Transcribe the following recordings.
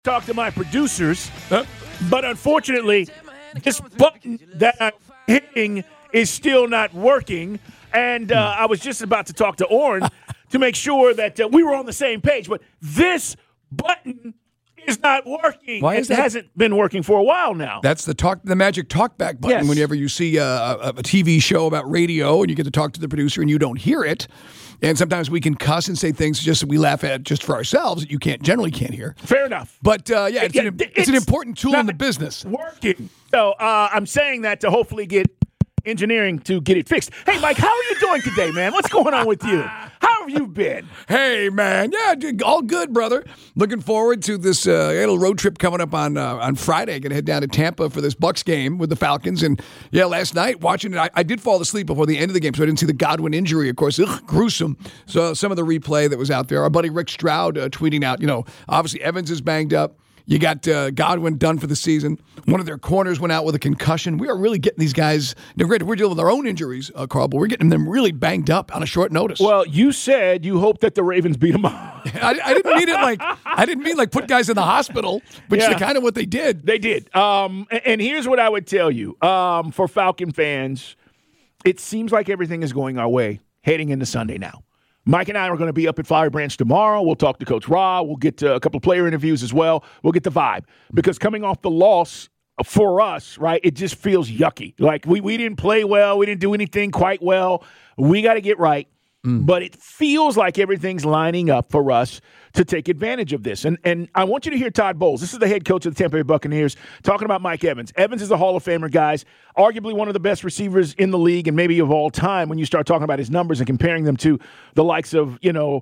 talk to my producers, but unfortunately, this button that I'm hitting is still not working. And I was just about to talk to Orrin to make sure that we were on the same page. But this button is not working. Why is it that? hasn't been working for a while now. That's the magic talkback button. Yes. Whenever you see a TV show about radio and you get to talk to the producer and you don't hear it. And sometimes we can cuss and say things just that we laugh at just for ourselves that you generally can't hear. Fair enough. But it's an important tool in the business. Working. So I'm saying that to hopefully get engineering to get it fixed. Hey, Mike, how are you doing today, man? What's going on with you? How have you been? Hey, man. Yeah, all good, brother. Looking forward to this little road trip coming up on Friday. Going to head down to Tampa for this Bucs game with the Falcons. And, yeah, last night watching it, I did fall asleep before the end of the game, so I didn't see the Godwin injury, of course. Gruesome. So some of the replay that was out there. Our buddy Rick Stroud tweeting out, obviously Evans is banged up. You got Godwin done for the season. One of their corners went out with a concussion. We are really getting these guys. Granted, we're dealing with our own injuries, Carl, but we're getting them really banged up on a short notice. Well, you said you hope that the Ravens beat them up. I didn't mean it I didn't mean put guys in the hospital, which is kind of what they did. They did. And here's what I would tell you for Falcon fans: it seems like everything is going our way heading into Sunday now. Mike and I are going to be up at Fire Branch tomorrow. We'll talk to Coach Ra. We'll get to a couple of player interviews as well. We'll get the vibe. Because coming off the loss for us, right, it just feels yucky. Like we didn't play well. We didn't do anything quite well. We got to get right. But it feels like everything's lining up for us to take advantage of this. And I want you to hear Todd Bowles. This is the head coach of the Tampa Bay Buccaneers talking about Mike Evans. Evans is a Hall of Famer, guys, arguably one of the best receivers in the league and maybe of all time when you start talking about his numbers and comparing them to the likes of,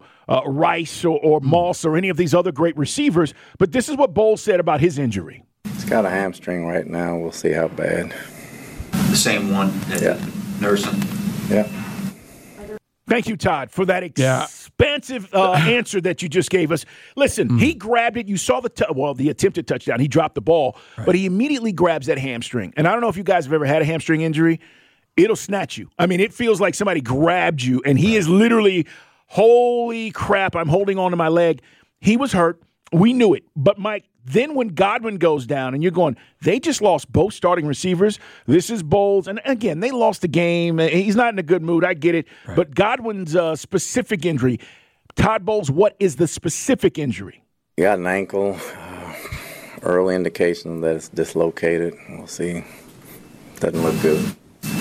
Rice or Moss or any of these other great receivers. But this is what Bowles said about his injury. He's got a hamstring right now. We'll see how bad. The same one that nursing. Yeah. Thank you, Todd, for that expansive answer that you just gave us. Listen, he grabbed it. You saw the attempted touchdown. He dropped the ball, but he immediately grabs that hamstring. And I don't know if you guys have ever had a hamstring injury. It'll snatch you. I mean, it feels like somebody grabbed you, and he is literally, holy crap, I'm holding on to my leg. He was hurt. We knew it. But, Mike, then when Godwin goes down and you're going, they just lost both starting receivers. This is Bowles. And, again, they lost the game. He's not in a good mood. I get it. Right. But Godwin's specific injury, Todd Bowles, what is the specific injury? He got an ankle. Early indication that it's dislocated. We'll see. Doesn't look good.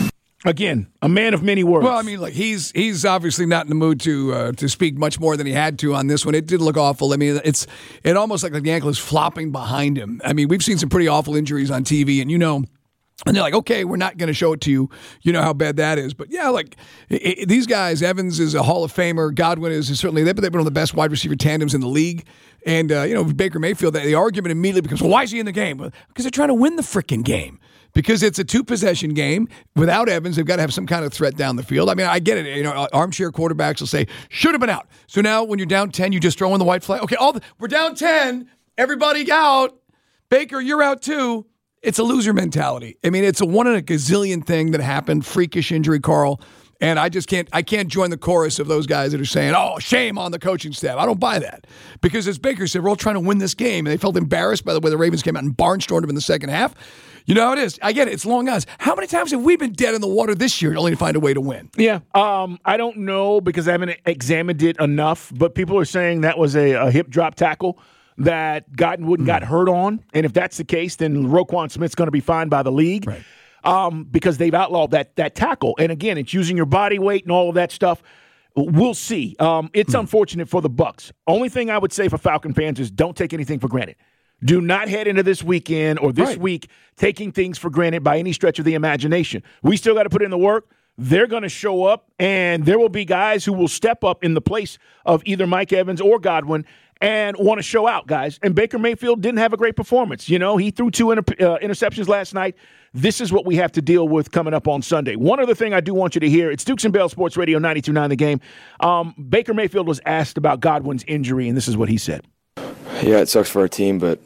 Again, a man of many words. Well, I mean, he's obviously not in the mood to speak much more than he had to on this one. It did look awful. I mean, it almost like the ankle is flopping behind him. I mean, we've seen some pretty awful injuries on TV, and and they're like, okay, we're not going to show it to you. You know how bad that is. But yeah, these guys, Evans is a Hall of Famer. Godwin is certainly, they've been one of the best wide receiver tandems in the league. And, Baker Mayfield, the argument immediately becomes, well, why is he in the game? Because they're trying to win the freaking game. Because it's a two-possession game. Without Evans, they've got to have some kind of threat down the field. I mean, I get it. Armchair quarterbacks will say, should have been out. So now when you're down 10, you just throw in the white flag. Okay, we're down 10. Everybody out. Baker, you're out too. It's a loser mentality. I mean, it's a one in a gazillion thing that happened. Freakish injury, Carl. And I can't join the chorus of those guys that are saying, oh, shame on the coaching staff. I don't buy that. Because as Baker said, we're all trying to win this game. And they felt embarrassed by the way the Ravens came out and barnstormed them in the second half. You know how it is. I get it. It's long odds. How many times have we been dead in the water this year only to find a way to win? Yeah. I don't know because I haven't examined it enough. But people are saying that was a hip drop tackle that Godwin got hurt on. And if that's the case, then Roquan Smith's going to be fined by the league. Right. Because they've outlawed that tackle. And again, it's using your body weight and all of that stuff. We'll see. It's unfortunate for the Bucs. Only thing I would say for Falcon fans is don't take anything for granted. Do not head into this weekend or this week taking things for granted by any stretch of the imagination. We still got to put in the work. They're going to show up, and there will be guys who will step up in the place of either Mike Evans or Godwin and want to show out, guys. And Baker Mayfield didn't have a great performance. He threw 2 interceptions last night. This is what we have to deal with coming up on Sunday. One other thing I do want you to hear, it's Dukes and Bell Sports Radio 92.9 The Game. Baker Mayfield was asked about Godwin's injury, and this is what he said. Yeah, it sucks for our team, but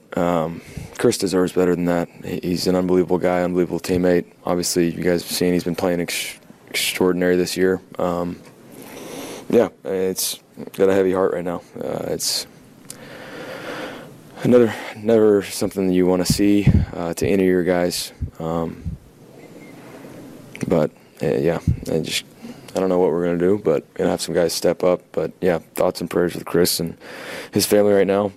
Chris deserves better than that. He's an unbelievable guy, unbelievable teammate. Obviously, you guys have seen he's been playing extraordinary this year. It's got a heavy heart right now. Never something that you want to see to any of your guys. But yeah, I don't know what we're going to do, but going to have some guys step up. But yeah, thoughts and prayers with Chris and his family right now.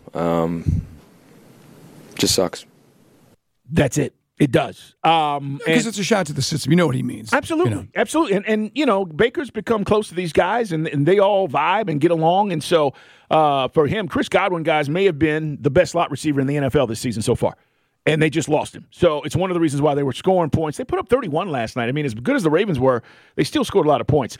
Just sucks. That's it. It does. Because it's a shot to the system. You know what he means. Absolutely. Absolutely. And Baker's become close to these guys, and they all vibe and get along. And so for him, Chris Godwin, guys, may have been the best slot receiver in the NFL this season so far. And they just lost him. So it's one of the reasons why they were scoring points. They put up 31 last night. I mean, as good as the Ravens were, they still scored a lot of points.